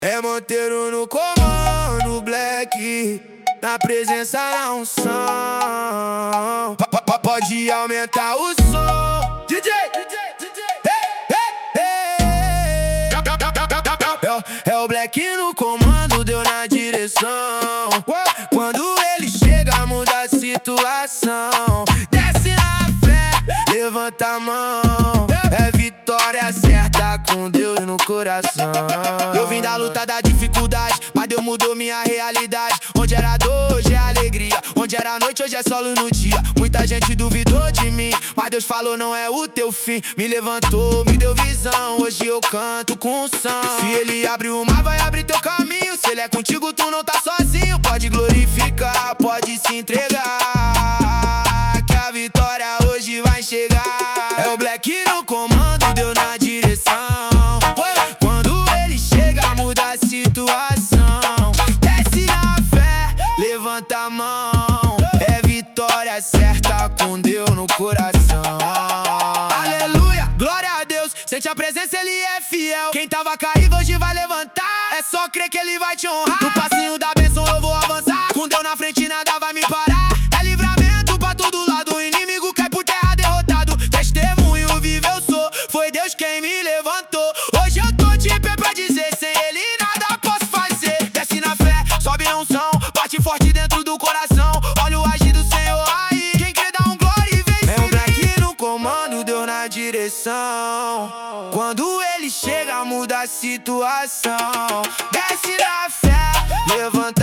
É Monteiro no comando, Black na presença da unção. Pode aumentar o som, DJ. É o Black no comando, deu na direção. Quando ele chega, muda a situação. Desce na fé, levanta a mão. É vitória certa com Deus no coração. Eu vim da luta, da dificuldade, mas Deus mudou minha realidade. Onde era dor, hoje é alegria. Onde era noite, hoje é sol no dia. Muita gente duvidou de mim, mas Deus falou não é o teu fim. Me levantou, me deu visão, hoje eu canto com unção. Se ele abre o mar, vai abrir teu caminho. Se ele é contigo, tu não tá sozinho. Pode glorificar, pode se entregar, que a vitória hoje vai chegar. É o Black no comando, deu na direção. Quando ele chega, muda a situação. Desce na fé, levanta a mão. É vitória certa com Deus no coração. Aleluia, glória a Deus. Sente a presença, ele é fiel. Quem tava caído hoje vai levantar. É só crer que ele vai te honrar. No passinho da bênção eu vou avançar. Com Deus na frente nada vai me parar. É livramento pra todo lado. O inimigo cai por terra derrotado. Testemunho vivo eu sou, foi Deus quem me levantou. Hoje eu tô de pé pra dizer, sem ele nada posso fazer. Desce na fé, sobe na unção, bate forte dentro do coração. Olha o agir do Senhor aí, quem quer dar um glória e vence. É um Black no comando, deu na direção. Quando ele chega, muda a situação. Desce na fé, levanta